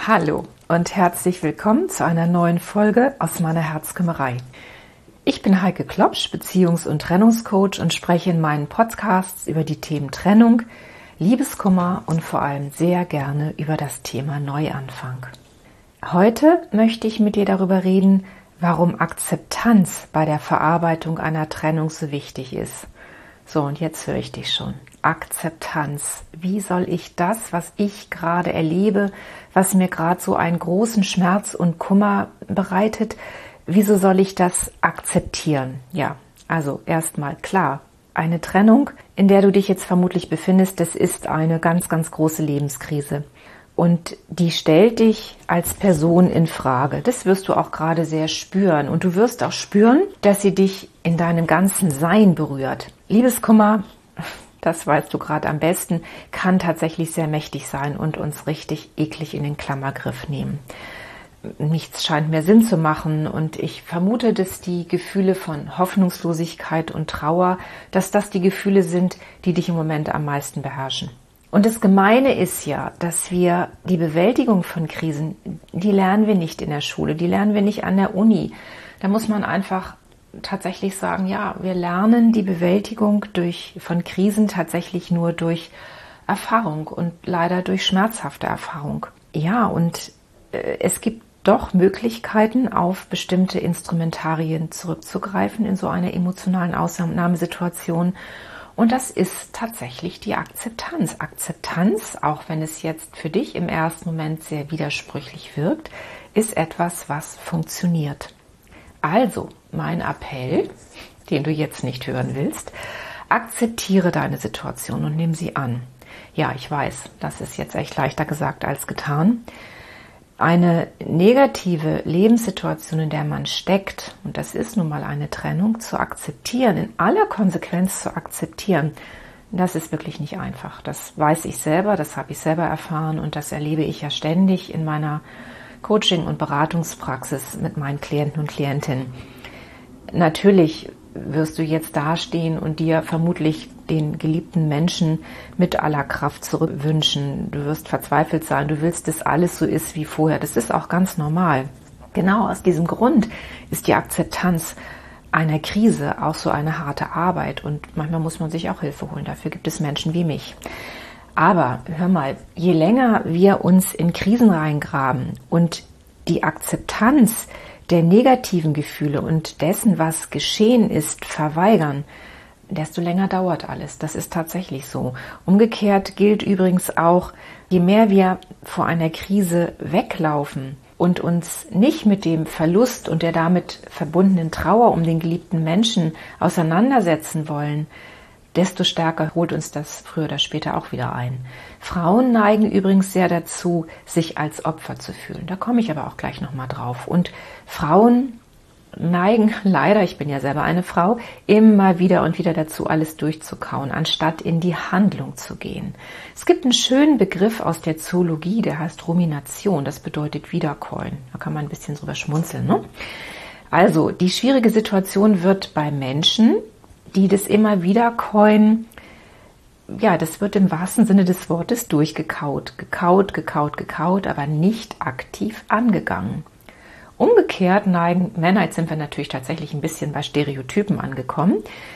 Hallo und herzlich willkommen zu einer neuen Folge aus meiner Herzkümmerei. Ich bin Heike Klopsch, Beziehungs- und Trennungscoach und spreche in meinen Podcasts über die Themen Trennung, Liebeskummer und vor allem sehr gerne über das Thema Neuanfang. Heute möchte ich mit dir darüber reden, warum Akzeptanz bei der Verarbeitung einer Trennung so wichtig ist. So, und jetzt höre ich dich schon. Akzeptanz. Wie soll ich das, was ich gerade erlebe, was mir gerade so einen großen Schmerz und Kummer bereitet, wieso soll ich das akzeptieren? Ja, also erstmal klar, eine Trennung, in der du dich jetzt vermutlich befindest, das ist eine ganz, ganz große Lebenskrise. Und die stellt dich als Person in Frage. Das wirst du auch gerade sehr spüren. Und du wirst auch spüren, dass sie dich in deinem ganzen Sein berührt. Liebeskummer, das weißt du gerade am besten, kann tatsächlich sehr mächtig sein und uns richtig eklig in den Klammergriff nehmen. Nichts scheint mehr Sinn zu machen und ich vermute, dass die Gefühle von Hoffnungslosigkeit und Trauer, dass das die Gefühle sind, die dich im Moment am meisten beherrschen. Und das Gemeine ist ja, dass wir die Bewältigung von Krisen, die lernen wir nicht in der Schule, die lernen wir nicht an der Uni. Da muss man einfach tatsächlich sagen, ja, wir lernen die Bewältigung von Krisen tatsächlich nur durch Erfahrung und leider durch schmerzhafte Erfahrung. Ja, und es gibt doch Möglichkeiten, auf bestimmte Instrumentarien zurückzugreifen in so einer emotionalen Ausnahmesituation. Und das ist tatsächlich die Akzeptanz. Akzeptanz, auch wenn es jetzt für dich im ersten Moment sehr widersprüchlich wirkt, ist etwas, was funktioniert. Also, mein Appell, den du jetzt nicht hören willst, akzeptiere deine Situation und nimm sie an. Ja, ich weiß, das ist jetzt echt leichter gesagt als getan. Eine negative Lebenssituation, in der man steckt, und das ist nun mal eine Trennung, zu akzeptieren, in aller Konsequenz zu akzeptieren, das ist wirklich nicht einfach. Das weiß ich selber, das habe ich selber erfahren und das erlebe ich ja ständig in meiner Coaching- und Beratungspraxis mit meinen Klienten und Klientinnen. Natürlich wirst du jetzt dastehen und dir vermutlich den geliebten Menschen mit aller Kraft zurückwünschen. Du wirst verzweifelt sein, du willst, dass alles so ist wie vorher. Das ist auch ganz normal. Genau aus diesem Grund ist die Akzeptanz einer Krise auch so eine harte Arbeit und manchmal muss man sich auch Hilfe holen. Dafür gibt es Menschen wie mich. Aber hör mal, je länger wir uns in Krisen reingraben und die Akzeptanz der negativen Gefühle und dessen, was geschehen ist, verweigern, desto länger dauert alles. Das ist tatsächlich so. Umgekehrt gilt übrigens auch, je mehr wir vor einer Krise weglaufen und uns nicht mit dem Verlust und der damit verbundenen Trauer um den geliebten Menschen auseinandersetzen wollen, desto stärker holt uns das früher oder später auch wieder ein. Frauen neigen übrigens sehr dazu, sich als Opfer zu fühlen. Da komme ich aber auch gleich nochmal drauf. Und Frauen neigen leider, ich bin ja selber eine Frau, immer wieder und wieder dazu, alles durchzukauen, anstatt in die Handlung zu gehen. Es gibt einen schönen Begriff aus der Zoologie, der heißt Rumination. Das bedeutet Wiederkäuen. Da kann man ein bisschen drüber schmunzeln, ne? Also, die schwierige Situation wird bei Menschen, die das immer wieder käuen, ja, das wird im wahrsten Sinne des Wortes durchgekaut, gekaut, aber nicht aktiv angegangen. Umgekehrt neigen Männer, jetzt sind wir natürlich tatsächlich ein bisschen bei Stereotypen angekommen,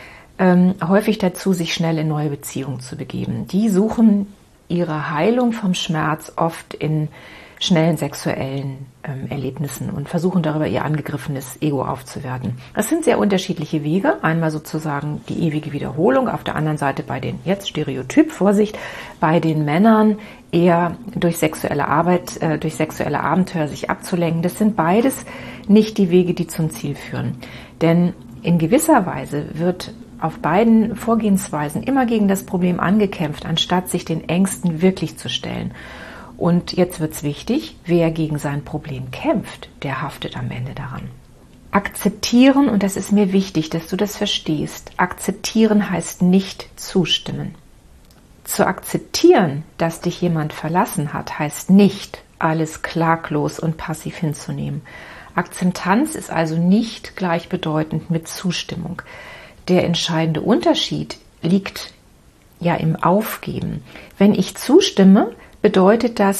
häufig dazu, sich schnell in neue Beziehungen zu begeben. Die suchen ihre Heilung vom Schmerz oft in schnellen sexuellen Erlebnissen und versuchen darüber ihr angegriffenes Ego aufzuwerten. Das sind sehr unterschiedliche Wege. Einmal sozusagen die ewige Wiederholung, auf der anderen Seite bei den, jetzt Stereotyp, Vorsicht, bei den Männern eher durch sexuelle Arbeit, durch sexuelle Abenteuer sich abzulenken. Das sind beides nicht die Wege, die zum Ziel führen. Denn in gewisser Weise wird auf beiden Vorgehensweisen immer gegen das Problem angekämpft, anstatt sich den Ängsten wirklich zu stellen. Und jetzt wird's wichtig, wer gegen sein Problem kämpft, der haftet am Ende daran. Akzeptieren, und das ist mir wichtig, dass du das verstehst, akzeptieren heißt nicht zustimmen. Zu akzeptieren, dass dich jemand verlassen hat, heißt nicht, alles klaglos und passiv hinzunehmen. Akzeptanz ist also nicht gleichbedeutend mit Zustimmung. Der entscheidende Unterschied liegt ja im Aufgeben. Wenn ich zustimme, bedeutet das,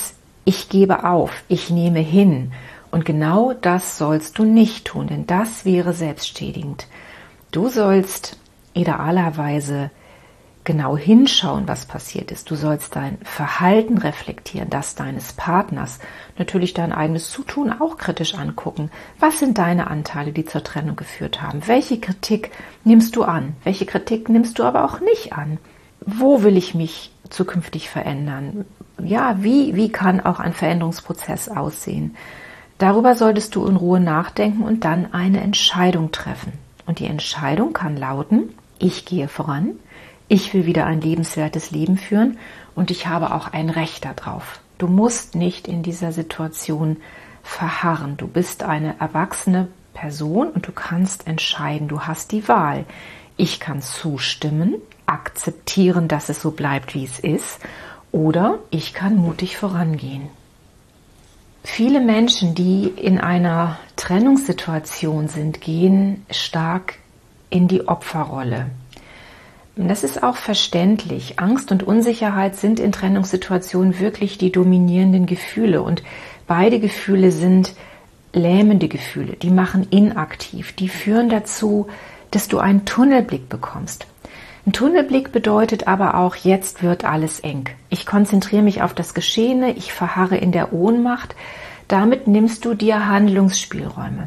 ich gebe auf, ich nehme hin. Und genau das sollst du nicht tun, denn das wäre selbstschädigend. Du sollst idealerweise genau hinschauen, was passiert ist. Du sollst dein Verhalten reflektieren, das deines Partners, natürlich dein eigenes Zutun auch kritisch angucken. Was sind deine Anteile, die zur Trennung geführt haben? Welche Kritik nimmst du an? Welche Kritik nimmst du aber auch nicht an? Wo will ich mich zukünftig verändern? Ja, wie kann auch ein Veränderungsprozess aussehen? Darüber solltest du in Ruhe nachdenken und dann eine Entscheidung treffen. Und die Entscheidung kann lauten, ich gehe voran, ich will wieder ein lebenswertes Leben führen und ich habe auch ein Recht darauf. Du musst nicht in dieser Situation verharren. Du bist eine erwachsene Person und du kannst entscheiden. Du hast die Wahl. Ich kann zustimmen, akzeptieren, dass es so bleibt, wie es ist, oder ich kann mutig vorangehen. Viele Menschen, die in einer Trennungssituation sind, gehen stark in die Opferrolle. Das ist auch verständlich. Angst und Unsicherheit sind in Trennungssituationen wirklich die dominierenden Gefühle. Und beide Gefühle sind lähmende Gefühle. Die machen inaktiv. Die führen dazu, dass du einen Tunnelblick bekommst. Ein Tunnelblick bedeutet aber auch, jetzt wird alles eng. Ich konzentriere mich auf das Geschehene, ich verharre in der Ohnmacht. Damit nimmst du dir Handlungsspielräume.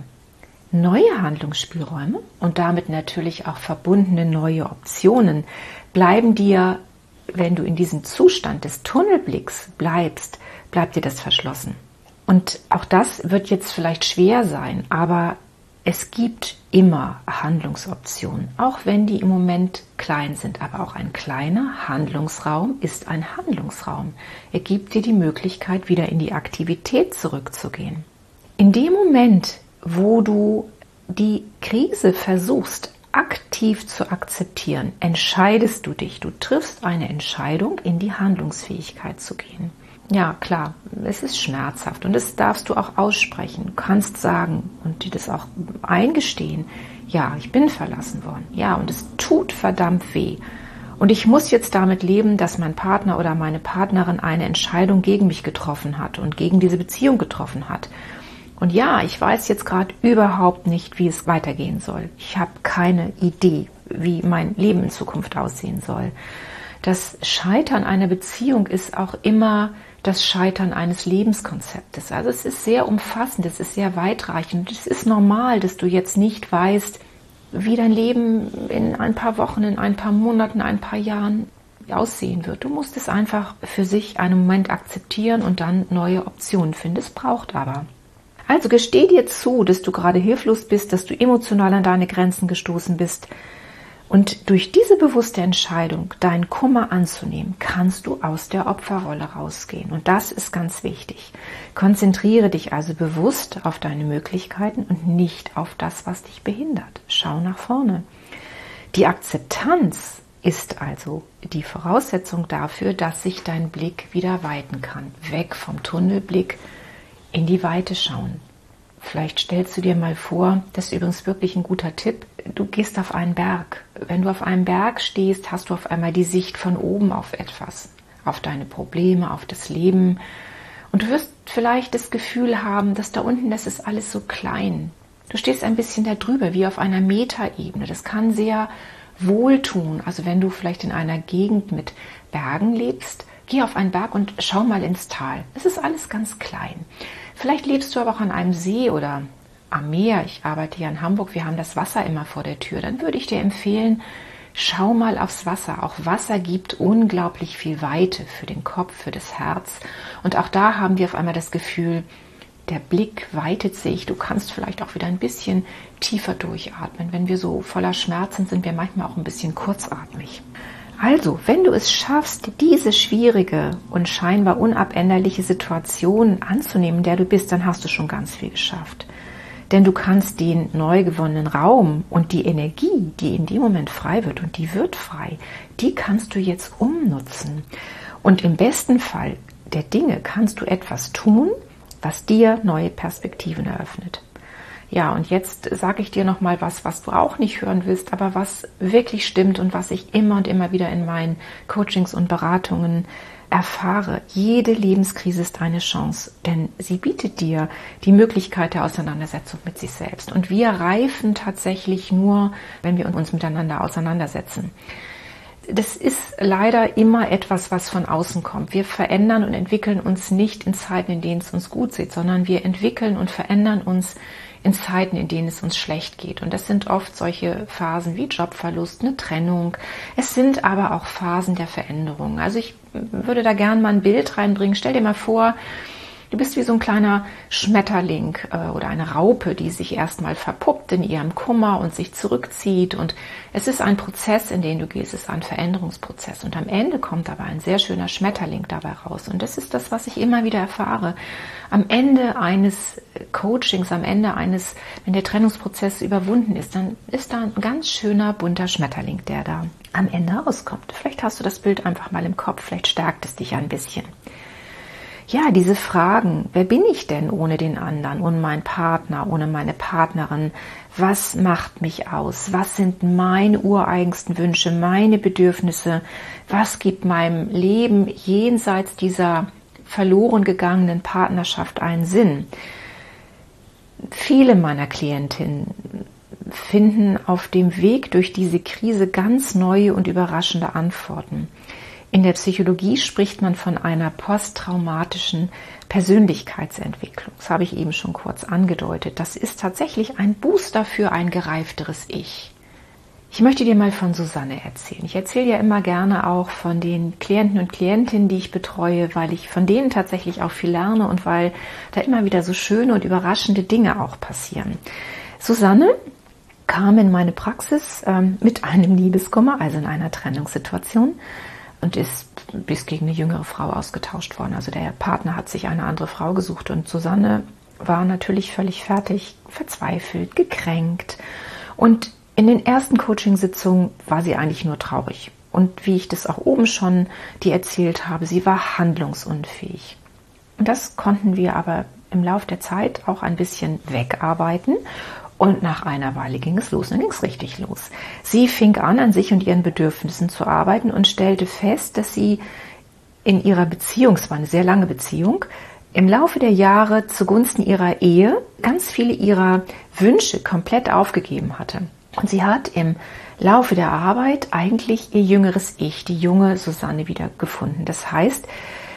Neue Handlungsspielräume und damit natürlich auch verbundene neue Optionen bleiben dir, wenn du in diesem Zustand des Tunnelblicks bleibst, bleibt dir das verschlossen. Und auch das wird jetzt vielleicht schwer sein, aber es gibt immer Handlungsoptionen, auch wenn die im Moment klein sind. Aber auch ein kleiner Handlungsraum ist ein Handlungsraum. Er gibt dir die Möglichkeit, wieder in die Aktivität zurückzugehen. In dem Moment, wo du die Krise versuchst, aktiv zu akzeptieren, entscheidest du dich. Du triffst eine Entscheidung, in die Handlungsfähigkeit zu gehen. Ja, klar, es ist schmerzhaft und das darfst du auch aussprechen. Du kannst sagen und dir das auch eingestehen. Ja, ich bin verlassen worden. Ja, und es tut verdammt weh. Und ich muss jetzt damit leben, dass mein Partner oder meine Partnerin eine Entscheidung gegen mich getroffen hat und gegen diese Beziehung getroffen hat. Und ja, ich weiß jetzt gerade überhaupt nicht, wie es weitergehen soll. Ich habe keine Idee, wie mein Leben in Zukunft aussehen soll. Das Scheitern einer Beziehung ist auch immer das Scheitern eines Lebenskonzeptes. Also es ist sehr umfassend, es ist sehr weitreichend. Es ist normal, dass du jetzt nicht weißt, wie dein Leben in ein paar Wochen, in ein paar Monaten, ein paar Jahren aussehen wird. Du musst es einfach für sich einen Moment akzeptieren und dann neue Optionen finden. Es braucht aber. Also gesteh dir zu, dass du gerade hilflos bist, dass du emotional an deine Grenzen gestoßen bist. Und durch diese bewusste Entscheidung, deinen Kummer anzunehmen, kannst du aus der Opferrolle rausgehen. Und das ist ganz wichtig. Konzentriere dich also bewusst auf deine Möglichkeiten und nicht auf das, was dich behindert. Schau nach vorne. Die Akzeptanz ist also die Voraussetzung dafür, dass sich dein Blick wieder weiten kann. Weg vom Tunnelblick, in die Weite schauen. Vielleicht stellst du dir mal vor, das ist übrigens wirklich ein guter Tipp, du gehst auf einen Berg. Wenn du auf einem Berg stehst, hast du auf einmal die Sicht von oben auf etwas, auf deine Probleme, auf das Leben. Und du wirst vielleicht das Gefühl haben, dass da unten, das ist alles so klein. Du stehst ein bisschen da drüber, wie auf einer Metaebene. Das kann sehr wohltun. Also wenn du vielleicht in einer Gegend mit Bergen lebst, geh auf einen Berg und schau mal ins Tal. Es ist alles ganz klein. Vielleicht lebst du aber auch an einem See oder am Meer. Ich arbeite hier in Hamburg, wir haben das Wasser immer vor der Tür. Dann würde ich dir empfehlen, schau mal aufs Wasser. Auch Wasser gibt unglaublich viel Weite für den Kopf, für das Herz. Und auch da haben wir auf einmal das Gefühl, der Blick weitet sich. Du kannst vielleicht auch wieder ein bisschen tiefer durchatmen. Wenn wir so voller Schmerzen sind, wir manchmal auch ein bisschen kurzatmig. Also, wenn du es schaffst, diese schwierige und scheinbar unabänderliche Situation anzunehmen, in der du bist, dann hast du schon ganz viel geschafft. Denn du kannst den neu gewonnenen Raum und die Energie, die in dem Moment frei wird, und die wird frei, die kannst du jetzt umnutzen. Und im besten Fall der Dinge kannst du etwas tun, was dir neue Perspektiven eröffnet. Ja, und jetzt sage ich dir nochmal was du auch nicht hören willst, aber was wirklich stimmt und was ich immer und immer wieder in meinen Coachings und Beratungen erfahre, jede Lebenskrise ist eine Chance, denn sie bietet dir die Möglichkeit der Auseinandersetzung mit sich selbst. Und wir reifen tatsächlich nur, wenn wir uns miteinander auseinandersetzen. Das ist leider immer etwas, was von außen kommt. Wir verändern und entwickeln uns nicht in Zeiten, in denen es uns gut geht, sondern wir entwickeln und verändern uns in Zeiten, in denen es uns schlecht geht. Und das sind oft solche Phasen wie Jobverlust, eine Trennung. Es sind aber auch Phasen der Veränderung. Also ich würde da gerne mal ein Bild reinbringen. Stell dir mal vor, du bist wie so ein kleiner Schmetterling oder eine Raupe, die sich erstmal verpuppt in ihrem Kummer und sich zurückzieht. Und es ist ein Prozess, in den du gehst, es ist ein Veränderungsprozess. Und am Ende kommt aber ein sehr schöner Schmetterling dabei raus. Und das ist das, was ich immer wieder erfahre. Am Ende eines Coachings, wenn der Trennungsprozess überwunden ist, dann ist da ein ganz schöner, bunter Schmetterling, der da am Ende rauskommt. Vielleicht hast du das Bild einfach mal im Kopf, vielleicht stärkt es dich ein bisschen. Ja, diese Fragen, wer bin ich denn ohne den anderen, ohne meinen Partner, ohne meine Partnerin? Was macht mich aus? Was sind meine ureigensten Wünsche, meine Bedürfnisse? Was gibt meinem Leben jenseits dieser verloren gegangenen Partnerschaft einen Sinn? Viele meiner Klientinnen finden auf dem Weg durch diese Krise ganz neue und überraschende Antworten. In der Psychologie spricht man von einer posttraumatischen Persönlichkeitsentwicklung. Das habe ich eben schon kurz angedeutet. Das ist tatsächlich ein Booster für ein gereifteres Ich. Ich möchte dir mal von Susanne erzählen. Ich erzähle ja immer gerne auch von den Klienten und Klientinnen, die ich betreue, weil ich von denen tatsächlich auch viel lerne und weil da immer wieder so schöne und überraschende Dinge auch passieren. Susanne kam in meine Praxis mit einem Liebeskummer, also in einer Trennungssituation, und ist bis gegen eine jüngere Frau ausgetauscht worden. Also der Partner hat sich eine andere Frau gesucht und Susanne war natürlich völlig fertig, verzweifelt, gekränkt. Und in den ersten Coachingsitzungen war sie eigentlich nur traurig. Und wie ich das auch oben schon dir erzählt habe, sie war handlungsunfähig. Und das konnten wir aber im Laufe der Zeit auch ein bisschen wegarbeiten. Und nach einer Weile ging es los, dann ging es richtig los. Sie fing an sich und ihren Bedürfnissen zu arbeiten und stellte fest, dass sie in ihrer Beziehung, es war eine sehr lange Beziehung, im Laufe der Jahre zugunsten ihrer Ehe ganz viele ihrer Wünsche komplett aufgegeben hatte. Und sie hat im Laufe der Arbeit eigentlich ihr jüngeres Ich, die junge Susanne, wieder gefunden. Das heißt,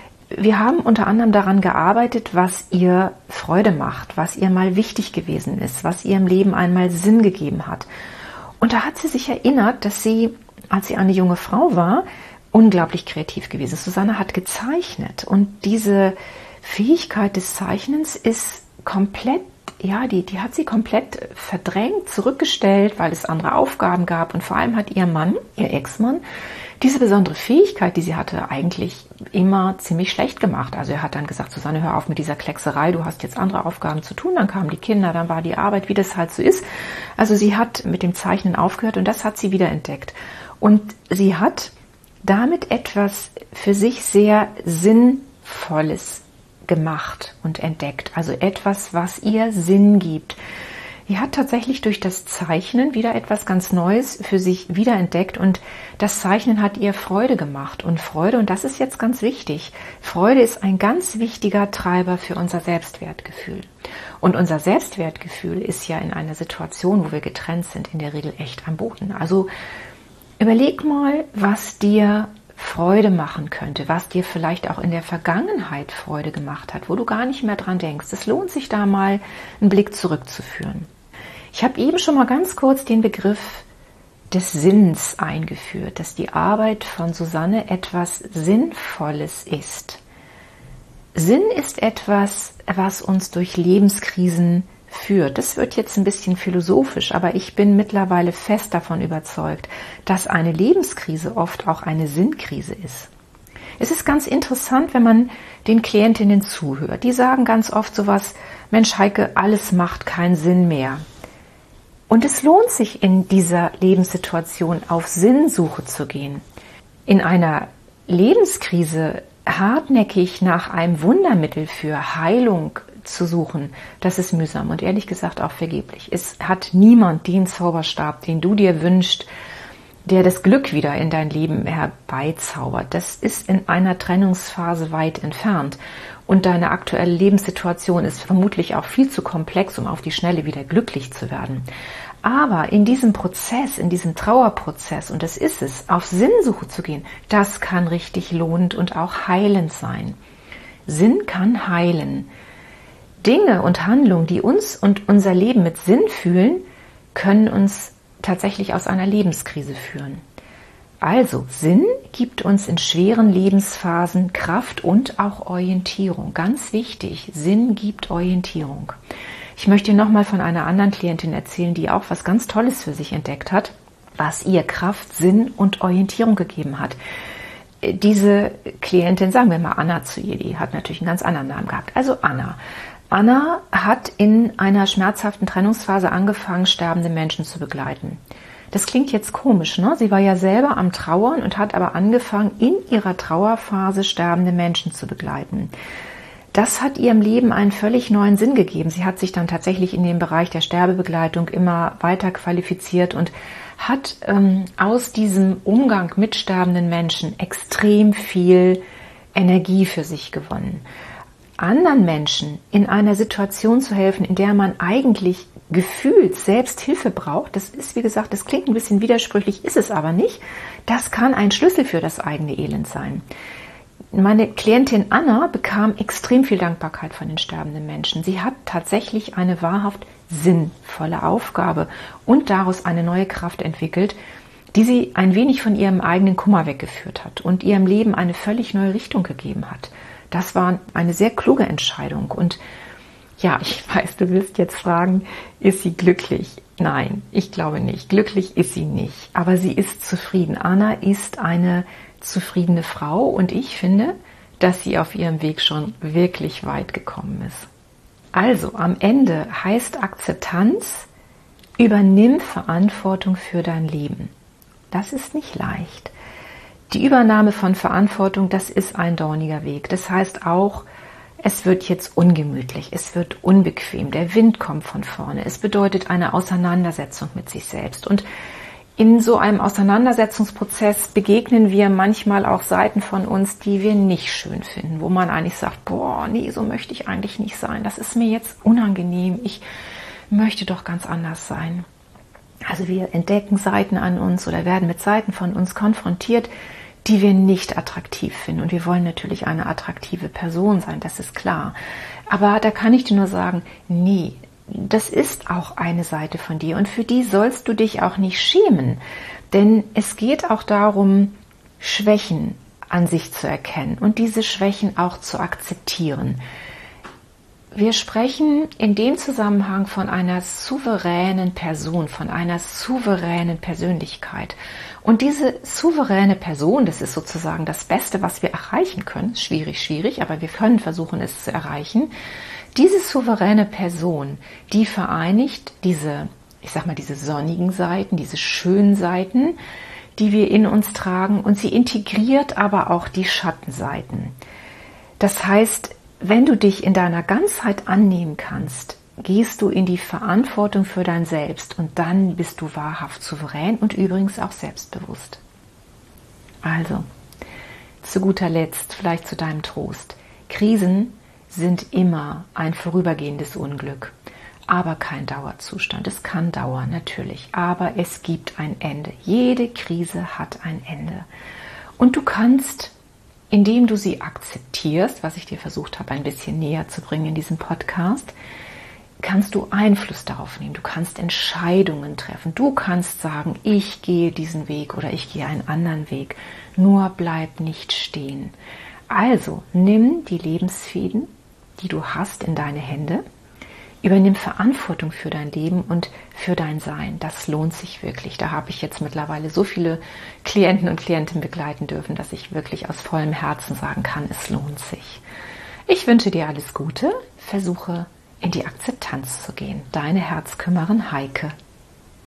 wir haben unter anderem daran gearbeitet, was ihr Freude macht, was ihr mal wichtig gewesen ist, was ihr im Leben einmal Sinn gegeben hat. Und da hat sie sich erinnert, dass sie, als sie eine junge Frau war, unglaublich kreativ gewesen ist. Susanne hat gezeichnet und diese Fähigkeit des Zeichnens ist komplett, die hat sie komplett verdrängt, zurückgestellt, weil es andere Aufgaben gab. Und vor allem hat ihr Mann, ihr Ex-Mann, diese besondere Fähigkeit, die sie hatte, eigentlich immer ziemlich schlecht gemacht. Also er hat dann gesagt, Susanne, hör auf mit dieser Kleckserei, du hast jetzt andere Aufgaben zu tun. Dann kamen die Kinder, dann war die Arbeit, wie das halt so ist. Also sie hat mit dem Zeichnen aufgehört und das hat sie wieder entdeckt. Und sie hat damit etwas für sich sehr Sinnvolles gemacht und entdeckt. Also etwas, was ihr Sinn gibt. Sie hat tatsächlich durch das Zeichnen wieder etwas ganz Neues für sich wiederentdeckt und das Zeichnen hat ihr Freude gemacht. Und Freude, und das ist jetzt ganz wichtig, Freude ist ein ganz wichtiger Treiber für unser Selbstwertgefühl. Und unser Selbstwertgefühl ist ja in einer Situation, wo wir getrennt sind, in der Regel echt am Boden. Also überleg mal, was dir Freude machen könnte, was dir vielleicht auch in der Vergangenheit Freude gemacht hat, wo du gar nicht mehr dran denkst. Es lohnt sich da mal einen Blick zurückzuführen. Ich habe eben schon mal ganz kurz den Begriff des Sinns eingeführt, dass die Arbeit von Susanne etwas Sinnvolles ist. Sinn ist etwas, was uns durch Lebenskrisen führt. Das wird jetzt ein bisschen philosophisch, aber ich bin mittlerweile fest davon überzeugt, dass eine Lebenskrise oft auch eine Sinnkrise ist. Es ist ganz interessant, wenn man den Klientinnen zuhört. Die sagen ganz oft sowas, Mensch Heike, alles macht keinen Sinn mehr. Und es lohnt sich in dieser Lebenssituation auf Sinnsuche zu gehen. In einer Lebenskrise hartnäckig nach einem Wundermittel für Heilung zu suchen, das ist mühsam und ehrlich gesagt auch vergeblich. Es hat niemand den Zauberstab, den du dir wünschst, der das Glück wieder in dein Leben herbeizaubert. Das ist in einer Trennungsphase weit entfernt. Und deine aktuelle Lebenssituation ist vermutlich auch viel zu komplex, um auf die Schnelle wieder glücklich zu werden. Aber in diesem Prozess, in diesem Trauerprozess, und das ist es, auf Sinnsuche zu gehen, das kann richtig lohnend und auch heilend sein. Sinn kann heilen. Dinge und Handlungen, die uns und unser Leben mit Sinn fühlen, können uns tatsächlich aus einer Lebenskrise führen. Also Sinn gibt uns in schweren Lebensphasen Kraft und auch Orientierung. Ganz wichtig, Sinn gibt Orientierung. Ich möchte nochmal von einer anderen Klientin erzählen, die auch was ganz Tolles für sich entdeckt hat, was ihr Kraft, Sinn und Orientierung gegeben hat. Diese Klientin, sagen wir mal Anna zu ihr, die hat natürlich einen ganz anderen Namen gehabt. Also Anna. Anna hat in einer schmerzhaften Trennungsphase angefangen, sterbende Menschen zu begleiten. Das klingt jetzt komisch, ne? Sie war ja selber am Trauern und hat aber angefangen, in ihrer Trauerphase sterbende Menschen zu begleiten. Das hat ihrem Leben einen völlig neuen Sinn gegeben. Sie hat sich dann tatsächlich in dem Bereich der Sterbebegleitung immer weiter qualifiziert und hat aus diesem Umgang mit sterbenden Menschen extrem viel Energie für sich gewonnen. Anderen Menschen in einer Situation zu helfen, in der man eigentlich gefühlt selbst Hilfe braucht, das ist, wie gesagt, das klingt ein bisschen widersprüchlich, ist es aber nicht. Das kann ein Schlüssel für das eigene Elend sein. Meine Klientin Anna bekam extrem viel Dankbarkeit von den sterbenden Menschen. Sie hat tatsächlich eine wahrhaft sinnvolle Aufgabe und daraus eine neue Kraft entwickelt, die sie ein wenig von ihrem eigenen Kummer weggeführt hat und ihrem Leben eine völlig neue Richtung gegeben hat. Das war eine sehr kluge Entscheidung. Und ja, ich weiß, du willst jetzt fragen, ist sie glücklich? Nein, ich glaube nicht. Glücklich ist sie nicht. Aber sie ist zufrieden. Anna ist eine zufriedene Frau und ich finde, dass sie auf ihrem Weg schon wirklich weit gekommen ist. Also, am Ende heißt Akzeptanz, übernimm Verantwortung für dein Leben. Das ist nicht leicht. Die Übernahme von Verantwortung, das ist ein dorniger Weg. Das heißt auch, es wird jetzt ungemütlich, es wird unbequem, der Wind kommt von vorne. Es bedeutet eine Auseinandersetzung mit sich selbst. Und in so einem Auseinandersetzungsprozess begegnen wir manchmal auch Seiten von uns, die wir nicht schön finden, wo man eigentlich sagt, boah, nee, so möchte ich eigentlich nicht sein. Das ist mir jetzt unangenehm. Ich möchte doch ganz anders sein. Also wir entdecken Seiten an uns oder werden mit Seiten von uns konfrontiert, die wir nicht attraktiv finden. Und wir wollen natürlich eine attraktive Person sein, das ist klar. Aber da kann ich dir nur sagen, nee, das ist auch eine Seite von dir und für die sollst du dich auch nicht schämen. Denn es geht auch darum, Schwächen an sich zu erkennen und diese Schwächen auch zu akzeptieren. Wir sprechen in dem Zusammenhang von einer souveränen Person, von einer souveränen Persönlichkeit. Und diese souveräne Person, das ist sozusagen das Beste, was wir erreichen können. Schwierig, aber wir können versuchen, es zu erreichen. Diese souveräne Person, die vereinigt diese, ich sag mal, diese sonnigen Seiten, diese schönen Seiten, die wir in uns tragen, und sie integriert aber auch die Schattenseiten. Das heißt, wenn du dich in deiner Ganzheit annehmen kannst, gehst du in die Verantwortung für dein Selbst und dann bist du wahrhaft souverän und übrigens auch selbstbewusst. Also, zu guter Letzt, vielleicht zu deinem Trost. Krisen sind immer ein vorübergehendes Unglück, aber kein Dauerzustand. Es kann dauern, natürlich, aber es gibt ein Ende. Jede Krise hat ein Ende. Und du kannst, indem du sie akzeptierst, was ich dir versucht habe, ein bisschen näher zu bringen in diesem Podcast, kannst du Einfluss darauf nehmen. Du kannst Entscheidungen treffen. Du kannst sagen, ich gehe diesen Weg oder ich gehe einen anderen Weg. Nur bleib nicht stehen. Also nimm die Lebensfäden, die du hast, in deine Hände. Übernimm Verantwortung für dein Leben und für dein Sein. Das lohnt sich wirklich. Da habe ich jetzt mittlerweile so viele Klienten und Klientinnen begleiten dürfen, dass ich wirklich aus vollem Herzen sagen kann, es lohnt sich. Ich wünsche dir alles Gute. Versuche in die Akzeptanz zu gehen. Deine Herzkümmerin Heike.